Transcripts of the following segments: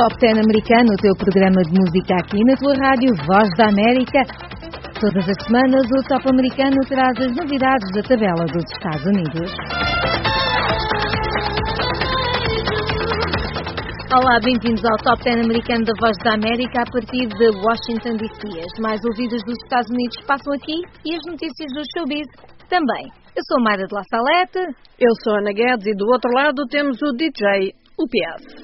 Top 10 americano, o teu programa de música aqui na tua rádio Voz da América. Todas as semanas o Top americano traz as novidades da tabela dos Estados Unidos. Olá, bem-vindos ao Top 10 americano da Voz da América a partir de Washington DC. As mais ouvidas dos Estados Unidos passam aqui e as notícias do showbiz também. Eu sou Mayra de La Salete. Eu sou Ana Guedes e do outro lado temos o DJ UPS.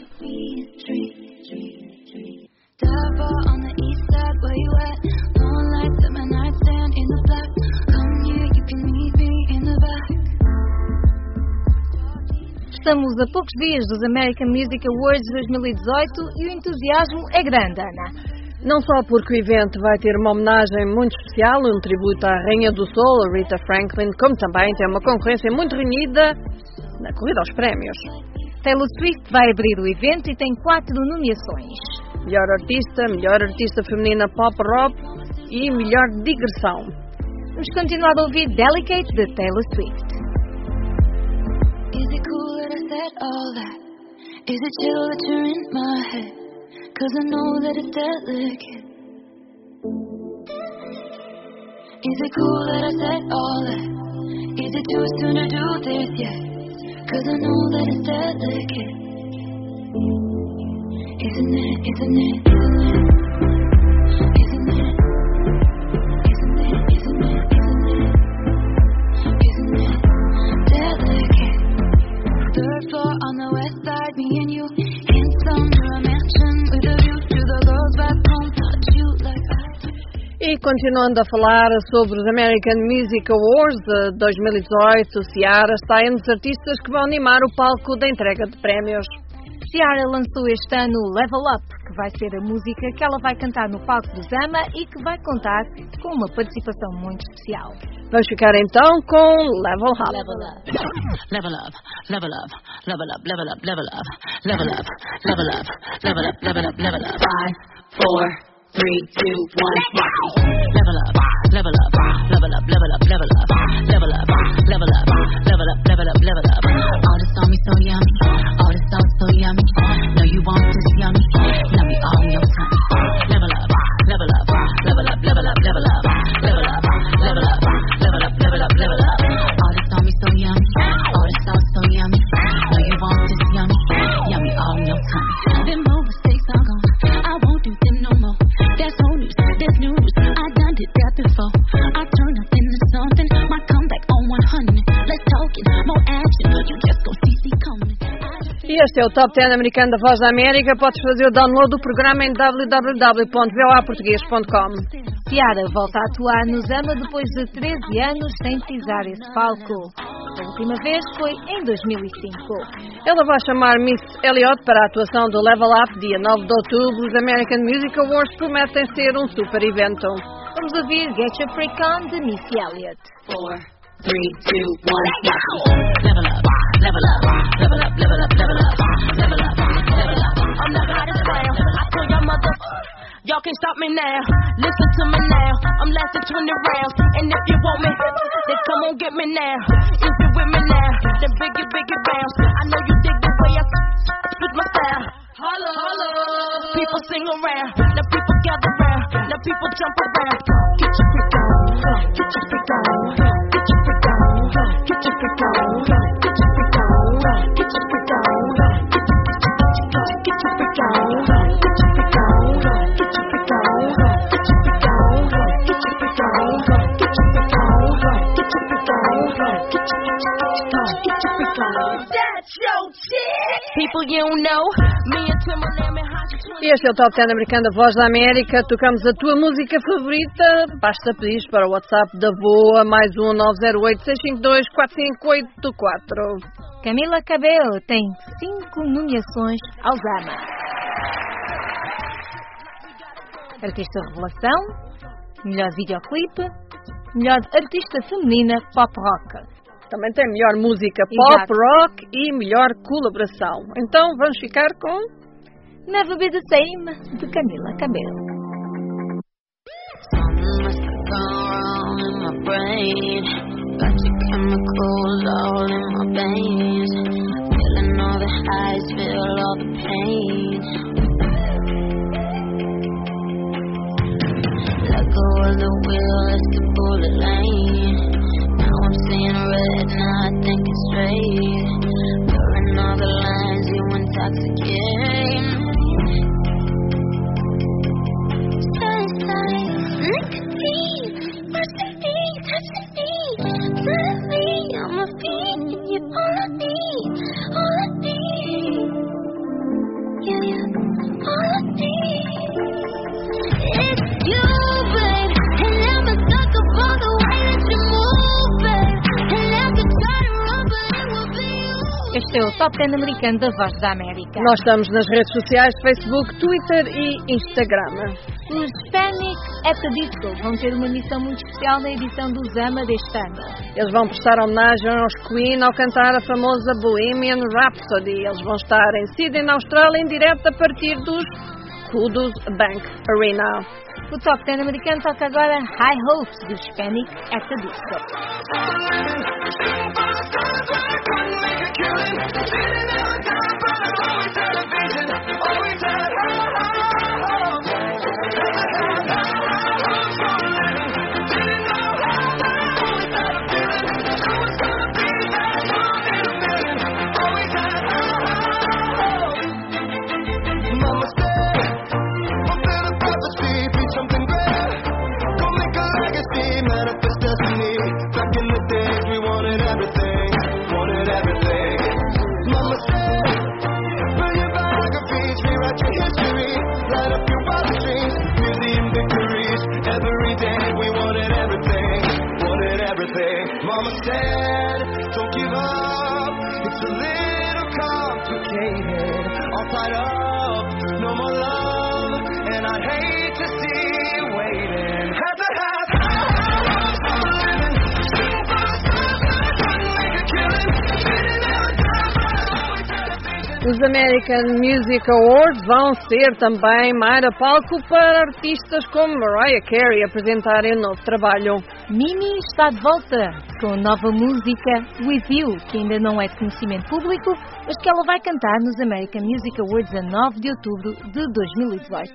Estamos a poucos dias dos American Music Awards 2018 e o entusiasmo é grande, Ana. Não só porque o evento vai ter uma homenagem muito especial, um tributo à Rainha do Soul, Rita Franklin, como também tem uma concorrência muito renhida na corrida aos prémios. Taylor Swift vai abrir o evento e tem 4 nomeações. Melhor artista feminina pop rock e melhor digressão. Vamos continuar a ouvir Delicate de Taylor Swift. Is it cool that I said all that? Is it chill that you're in my head? 'Cause I know that it's delicate. Is it cool that I said all that? Is it too soon to do this yet? 'Cause I know that it's delicate. Isn't it, isn't it, isn't it? Isn't it? Isn't it, isn't it, isn't it? Isn't it delicate? Third floor on the west side, me and you in some new mansion with a view to the girls back home. Touch you like E continuando a falar sobre os American Music Awards de 2018, Ciara está entre os artistas que vão animar o palco da entrega de prémios. Ciara lançou este ano Level Up, que vai ser a música que ela vai cantar no palco do Zama e que vai contar com uma participação muito especial. Vamos ficar então com Level Up. level up. Level up, level up, level up, level up, level up, level up, level up, level up, level up, level up. 5, 4, 3, 2, 1, level up, level up, level up, level up, level up, level up, level up, level up, level up, level up. All this on me so yummy, all this sauce so yummy. Know you want this yummy, yummy all in your tummy. Level up, level up, level up, level up, level up, level up, level up, level up, level up, level up. All this on me so yummy, all this sauce so yummy. Know you want this yummy, yummy all in your tummy. Them more mistakes are gone, I won't do them no more. That's old news, that's new news. I done did that before. I turn up into something. My comeback on 100. Let's talk it, more action. You just gon' see coming. E este é o Top 10 americano da Voz da América. Podes fazer o download do programa em www.voaportugues.com. Ciara volta a atuar no Zama depois de 13 anos sem pisar esse palco. A última vez foi em 2005. Ela vai chamar Miss Elliott para a atuação do Level Up, dia 9 de outubro. Os American Music Awards prometem ser um super evento. Vamos ouvir Get Your Freak On de Miss Elliott. 4, 3, 2, 1, level up, level up, level up, level up, level up, level up, level up. I'm the hottest round. I told y'all mother, y'all can't stop me now. Listen to me now. I'm lasting 20 rounds, and if you want me, then come on get me now. If you with me now, then biggie bounce. I know you dig the way I spit my style. Holla, holla. People sing around, now people gather round, now people jump around. Get your freak on, get your freak on, get your freak on, get your freak on, get your freak on, get your freak on, get your freak on, get your freak on, get your freak on, get your freak on, get your freak on, get your freak on, get your freak on. That's your chick. People you don't know, me and Timberland and Hot. E este é o Top 10 americano da Voz da América. Tocamos a tua música favorita. Basta pedir para o WhatsApp da VOA, mais 1-908-652-4584. Camila Cabello tem 5 nomeações ao Zama. Artista Revelação, melhor videoclipe, melhor artista feminina pop rock. Também tem melhor música pop, Exato. rock e melhor colaboração. Então vamos ficar com Never Be The Same, de Camila Cabello. Something must have gone wrong in my brain. Got your chemicals all in my veins. Feeling all the highs, feel all the pain. straight. Blurring all the lines, you intoxicate me. Sunshine, nicotine, brushing me, touching me, telling me I'm a fiend, and you're all I need, all I need. Yeah, all I need. It's you, babe, and I'm a sucker for the way that you move, babe. And I could try to run, but it will be you. Este é o Top 10 americano da Voz da América. Nós estamos nas redes sociais, Facebook, Twitter e Instagram. Os Panic! At the Disco vão ter uma missão muito especial na edição do Zama deste ano. Eles vão prestar homenagem aos Queen ao cantar a famosa Bohemian Rhapsody. Eles vão estar em Sydney, na Austrália, em direto a partir dos Kudos Bank Arena. O Top 10 americano toca agora High Hopes dos Panic! At the Disco. Mama said, don't give up, it's a little complicated. All tied up, no more love, and I'd hate to see you waiting. Have to have hopes for living, make a killing, sitting there and always had a vision. Os American Music Awards vão ser também Mayra palco para artistas como Mariah Carey apresentarem um novo trabalho. Mimi está de volta com a nova música With You, que ainda não é de conhecimento público, mas que ela vai cantar nos American Music Awards a 9 de outubro de 2018.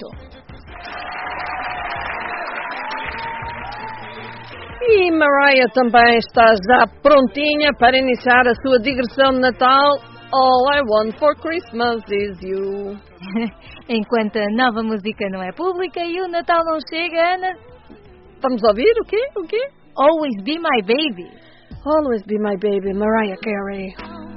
E Mariah também está já prontinha para iniciar a sua digressão de Natal. All I want for Christmas is you. Enquanto a nova música não é pública e o Natal não chega, Ana... Vamos ouvir o quê? O quê? Always Be My Baby. Always Be My Baby, Mariah Carey.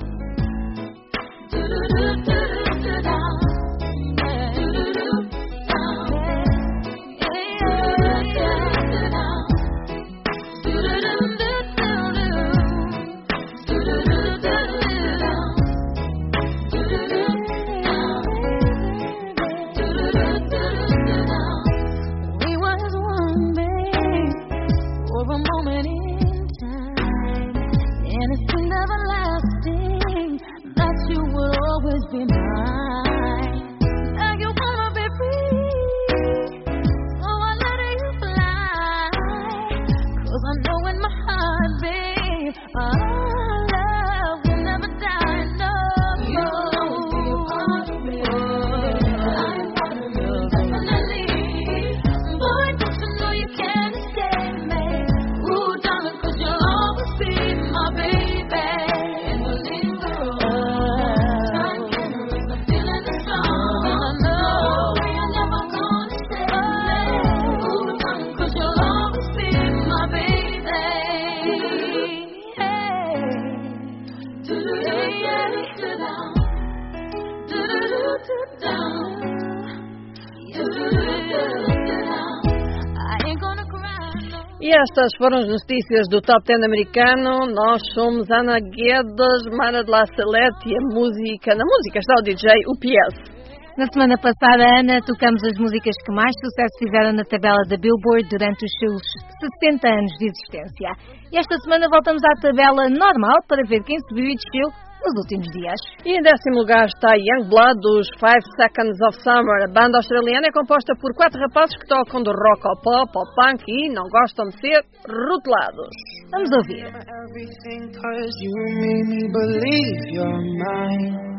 E estas foram as notícias do Top 10 americano. Nós somos Ana Guedes, Mara de La Salete e na música está o DJ UPS. Na semana passada, Ana, tocamos as músicas que mais sucesso fizeram na tabela da Billboard durante os seus 60 anos de existência. E esta semana voltamos à tabela normal para ver quem subiu e desceu nos últimos dias. E em 10º lugar está Youngblood, dos 5 Seconds of Summer. A banda australiana é composta por 4 rapazes que tocam do rock ao pop, ao punk e não gostam de ser rotulados. Vamos ouvir. Everything 'cause you made me believe you're mine.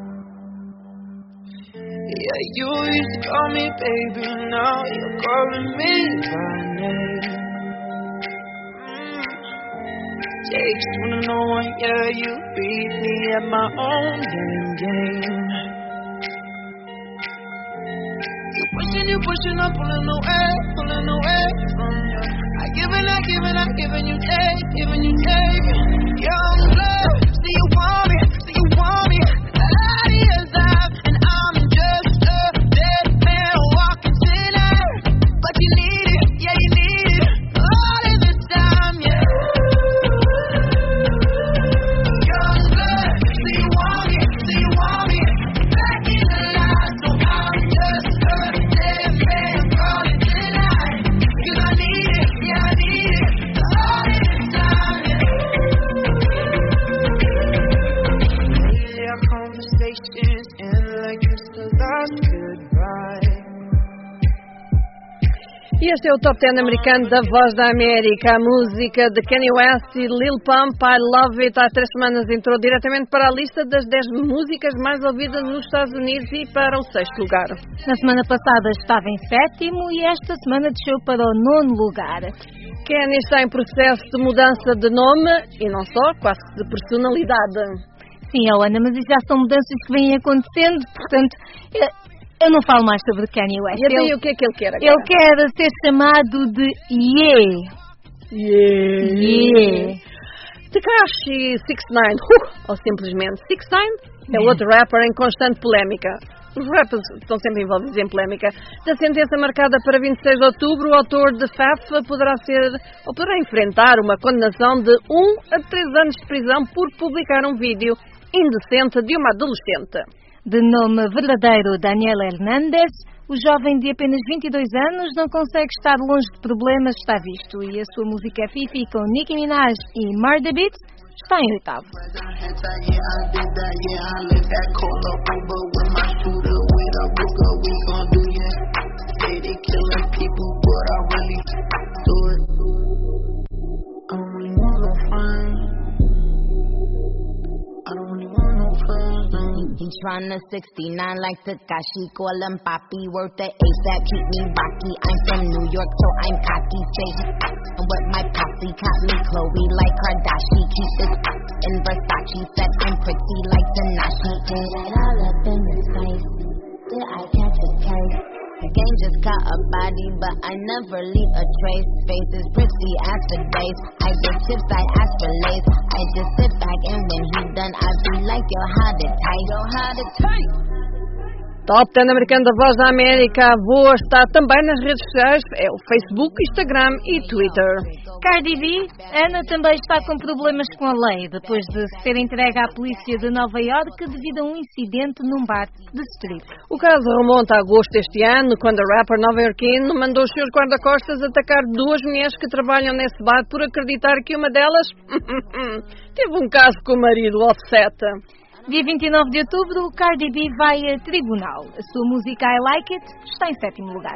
Yeah, you used to call me baby, now you're calling me by name. Yeah, just wanna know why, yeah, you beat me at my own damn game. You pushing, I'm pulling away from you. I giving you take. Young blood, see you want me. Ideas out, and I'm just a dead man walking tonight. But you need it, yeah, you need it. All of this time, yeah. Young blood, see you want me. Back in the line, so I'm just a dead man calling tonight. 'Cause I need it, yeah, I need it. All of this time, yeah. Lately our conversations end like it's the last goodbye. E este é o Top 10 americano da Voz da América, a música de Kanye West e Lil Pump, I Love It. Há 3 semanas entrou diretamente para a lista das 10 músicas mais ouvidas nos Estados Unidos e para o 6º lugar. Na semana passada estava em 7º e esta semana desceu para o 9º lugar. Kanye está em processo de mudança de nome e não só, quase de personalidade. Sim, Ana, mas isso já são mudanças que vêm acontecendo, portanto, eu não falo mais sobre Kanye West. E até o que é que ele quer agora? Ele quer ser chamado de Yeah. Tekashi 69, ou simplesmente 69, é outro rapper em constante polémica. Os rappers estão sempre envolvidos em polémica. Da sentença marcada para 26 de outubro, o autor de FAF poderá enfrentar uma condenação de 1 a 3 anos de prisão por publicar um vídeo indecente de uma adolescente. De nome verdadeiro Daniel Hernández, o jovem de apenas 22 anos não consegue estar longe de problemas, está visto, e a sua música Fifi com Nicki Minaj e Murder Beats está em 8º. He tryna 69 like Tekashi, call him Papi, worth the ASAP, keep me rocky. I'm from New York, so I'm cocky. Say with my posse, caught me Chloe like Kardashian. Keep it in Versace, said I'm pretty like Tanashi. Get it all up in his face, did I catch a case? The game just caught a body, but I never leave a trace. Face is pretty as for days. I get tips, I ask for lace. I just sit back and when he done, I be like, yo, how to tight. Top 10 americano da Voz da América. A voa está também nas redes sociais, é o Facebook, Instagram e Twitter. Cardi B, Ana também está com problemas com a lei, depois de ser entregue à polícia de Nova Iorque devido a um incidente num bar de strip. O caso remonta a agosto deste ano, quando a rapper nova-iorquino mandou os seus guarda-costas atacar 2 mulheres que trabalham nesse bar por acreditar que uma delas teve um caso com o marido Offset. Dia 29 de outubro, Cardi B vai a tribunal. A sua música I Like It está em 7º lugar.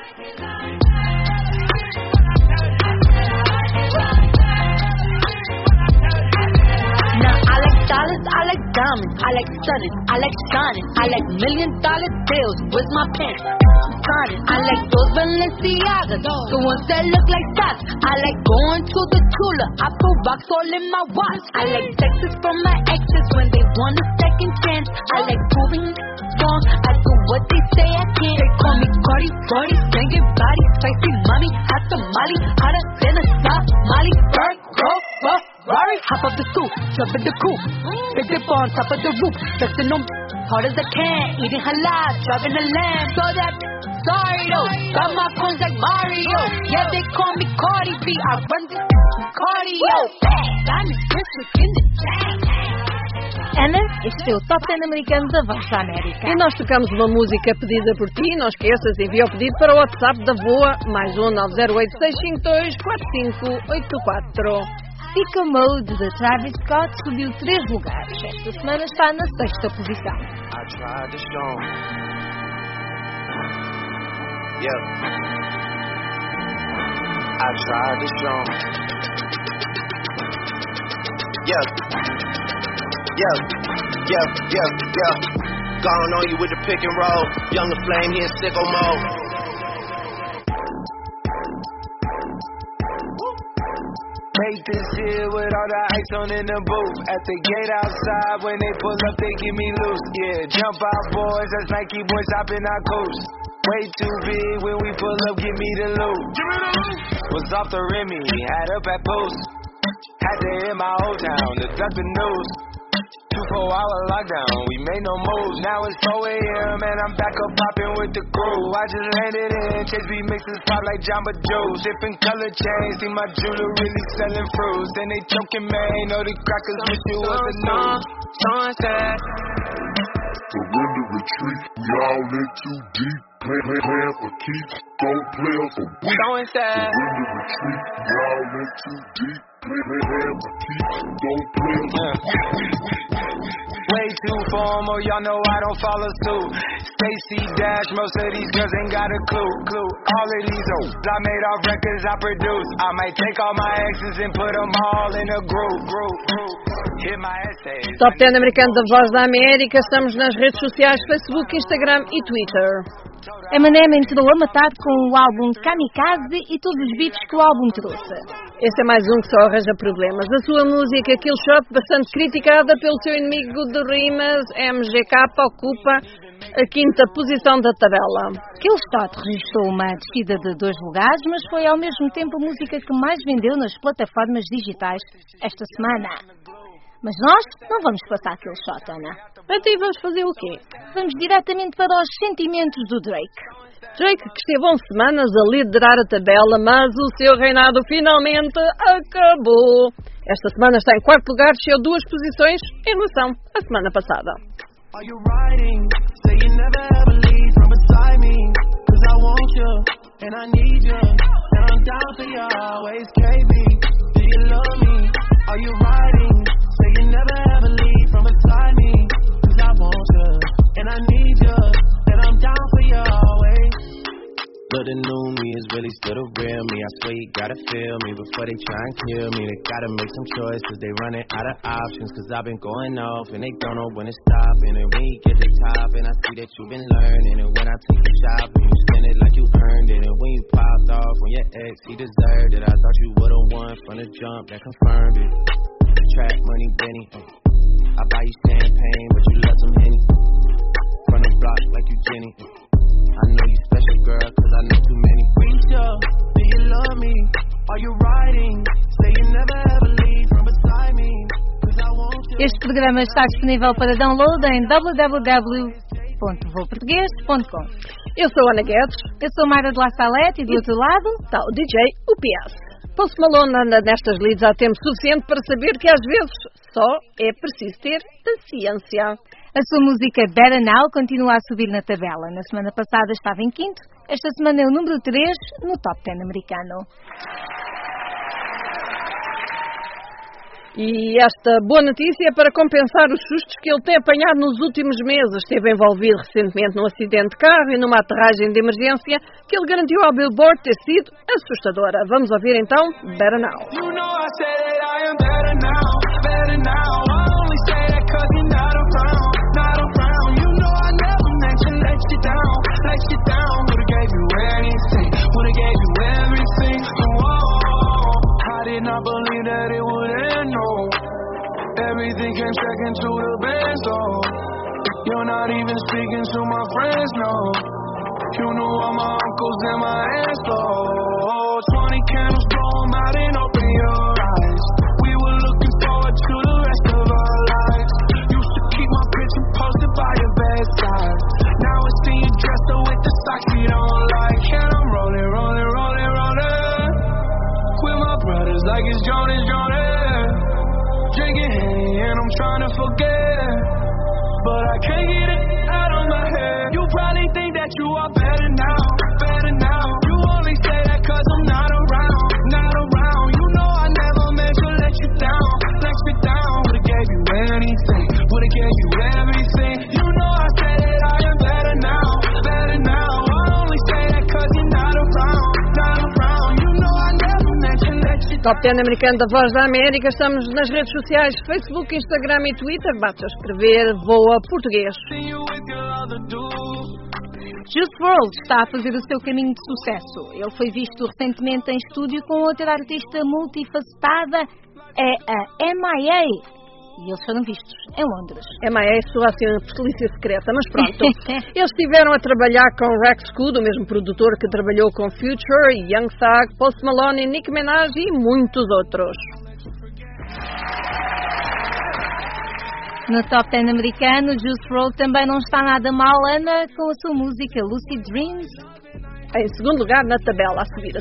Now I like dollars, I like diamonds, I like studded, I like shining, I like $1 million bills. Where's my pen? I'm signing. I like those Balenciagas, the ones that look like socks. I like going to the Tula, I put rocks all in my watch. I like texts from my exes when they want a second chance. I like proving wrong, I do what they say I can't. They call me Cardi, banging body, spicy mommy, hot tamale, hotter than a Somali. Bird, Rari, hop up the stoop, jump in the coupe, big dip on top of the roof, flexing them hard as I can, eating halal, driving a lamb, so that, sorry though, got my coins like Mario, yeah they call me Cardi B, I run this cardio, diamond crystals in the chain. Ana, este é o Top 10 americano da Voz da América. E nós tocamos uma música pedida por ti, não esqueças, envia o pedido para o WhatsApp da VOA, mais 908-652-4584. Sicko Mode de Travis Scott subiu 3 lugares. Esta semana está na 6ª posição. I tried to show 'em. Yeah. I tried to show 'em. Yeah. Gone on you with the pick and roll. Younger flame here in sicko mode. Hey hate this shit with all the ice on in the booth. At the gate outside, when they pull up, they give me loose. Yeah, jump out, boys. That's Nike boys hopping our coast. Way too big when we pull up, give me the loot. Was off the Remy, had up at post. Had to hit my old town to duck the news. 2-4-hour lockdown, we made no moves. Now it's 4 a.m. and I'm back up popping with the crew. I just landed in, Chase B mixes pop like Jamba Joe's. Different color chains, see my jeweler really selling fruits. Then they choking me, know the crackers wish it was the news. Sunset. Surrender, retreat, we all in too deep. Plan for keeps, don't play us a week. Sunset. Surrender, retreat, we all in too deep. Plan for keeps, don't play us a week. Way too formal, y'all know I don't follow suit. Stacy Dash, most of these girls ain't got a clue. All of these hoes I made off records I produce. I might take all my exes and put them all in a group. Hit my essays. Top 10 americano da Voz da América. Estamos nas redes sociais, Facebook, Instagram e Twitter. Eminem entrou a matar com o álbum Kamikaze e todos os beats que o álbum trouxe. Esse é mais um que só arranja problemas. A sua música Killshot, bastante criticada pelo seu inimigo de rimas, MGK, ocupa a 5ª posição da tabela. Killshot registrou uma descida de 2 lugares, mas foi ao mesmo tempo a música que mais vendeu nas plataformas digitais esta semana. Mas nós não vamos passar Killshot, Ana. Então vamos fazer o quê? Vamos diretamente para os sentimentos do Drake. Drake, que esteve 11 semanas a liderar a tabela, mas o seu reinado finalmente acabou. Esta semana está em 4º lugar, desceu 2 posições em relação à semana passada. Are you riding? Say you never ever leave from beside me. 'Cause I want you, and I need you. And I'm down for you always, KB. Do you love me? Are you riding? Say you never ever leave from beside me. 'Cause I want you, and I need you. And I'm down for you always. But the new me is really still the real me. I swear you gotta feel me before they try and kill me. They gotta make some choices, they running out of options. 'Cause I've been going off and they don't know when to stop. And then when you get to the top and I see that you've been learning. And when I take you shopping, you spend it like you earned it. And when you popped off on your ex, he deserved it. I thought you would've won from the jump, that confirmed it. Track money, Benny. I buy you champagne, but you love some Henny. From the block like you Jenny. I know you special, girl, 'cause I know too many. Reach up, do you love me? Are you riding? Say you never ever leave from beside me. 'Cause I want you. Este programa está disponível para download em www.voportugues.com. Eu sou Ana Guedes. Eu sou Mayra de La Salete e do outro lado Está o DJ UPS. Post Malone anda nestas leads há tempo suficiente para saber que às vezes só é preciso ter paciência. A sua música Better Now continua a subir na tabela. Na semana passada estava em 5º, esta semana é o número 3 no Top 10 americano. E esta boa notícia é para compensar os sustos que ele tem apanhado nos últimos meses. Esteve envolvido recentemente num acidente de carro e numa aterragem de emergência que ele garantiu ao Billboard ter sido assustadora. Vamos ouvir então Better Now. You know I say that I am better now, better now. I only say that 'cause you're not around, not around. You know I never meant to let you down, let you down. Would've gave you anything, would've gave you everything. Oh, I did not believe that it would end, no. Everything came second to the best, oh. You're not even speaking to my friends, no. You knew all my uncles and my aunts, oh. 20 candles, blow 'em out and open your eyes. We were looking forward to the rest of our lives. Used to keep my picture posted by your bedside. Now I see you dressed up with the socks you don't like. And I'm rolling, rolling, rolling, rolling with my brothers like it's Jonas, Jonas. Drinking Henny and I'm trying to forget, but I can't get it out of my head. You probably think that you are better now, better now. You only say that 'cause I'm not around, not around. You know I never meant to let you down, let you down. Would've gave you anything, would've gave you everything. You know I said that I am better now, better now. I only say that 'cause you're not around, not around. You know I never meant to let you down. Top 10 americano da Voz da América. Estamos nas redes sociais, Facebook, Instagram e Twitter. Basta escrever Voa Português. See you with your other dude. Juice WRLD está a fazer o seu caminho de sucesso. Ele foi visto recentemente em estúdio com outra artista multifacetada, é a M.I.A. E eles foram vistos em Londres. M.I.A. soa assim uma polícia secreta, mas pronto. Eles estiveram a trabalhar com Rex Good, o mesmo produtor que trabalhou com Future, Young Thug, Post Malone, Nicki Minaj e muitos outros. No Top 10 americano, Juice WRLD também não está nada mal, anda com a sua música Lucid Dreams. Em segundo lugar na tabela, a subir.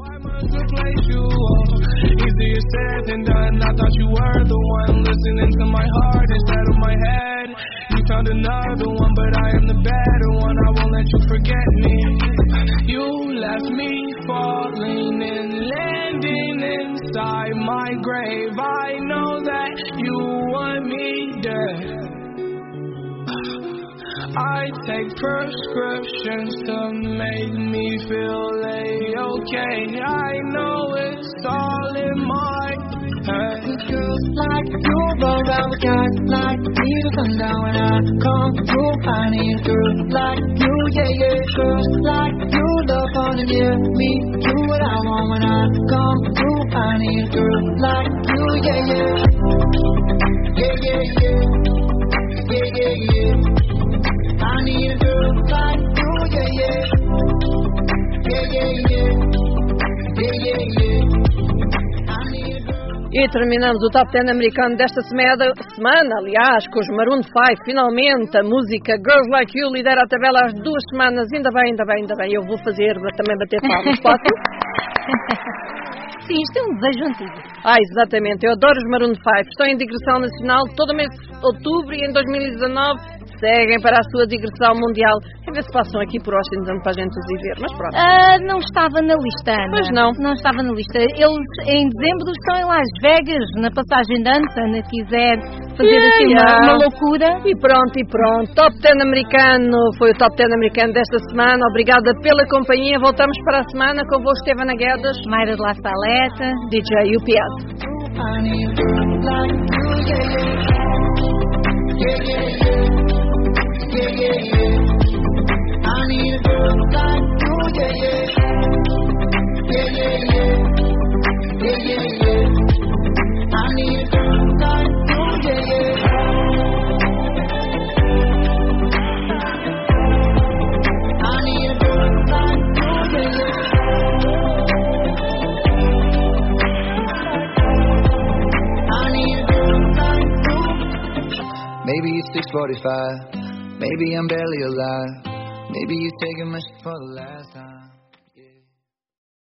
Easier said than done. I thought you were the one listening to my heart instead of my head. You found another one, but I am the better one. I won't let you forget me. You left me falling and landing inside my grave. I know that you want me dead. I take prescriptions to make me feel okay. I know it's all in my head. Girls like you roll around with guys like me to sundown when I come through. I need a girl like you, yeah. Girls like you love fun and yeah, me do what I want when I come through. I need a girl like you, yeah. I need a girl like you, yeah. E terminamos o Top 10 americano desta semana, aliás, com os Maroon 5, finalmente, a música Girls Like You lidera a tabela às 2 semanas, ainda bem, eu vou fazer, também bater palmas, posso? Sim, isto é um desejo antigo. Exatamente, eu adoro os Maroon 5, estão em digressão nacional todo mês de outubro e em 2019 seguem para a sua digressão mundial. A ver se passam aqui por Washington para a gente os ir ver, mas pronto. Não estava na lista, Ana. Pois não. Não estava na lista. Eles em dezembro estão em Las Vegas, na passagem de ano, se Ana quiser fazer assim uma loucura. E pronto. Top 10 americano, foi o Top 10 americano desta semana. Obrigada pela companhia. Voltamos para a semana com o Estevana Guedes, Mayra de La Saleta, DJ UPS. I need a girl like you, yeah. I need a girl like you, yeah. I need a girl like you, yeah. I need a girl like you. Maybe it's 6:45. Maybe I'm barely alive. Maybe you're taking my shit for the last time.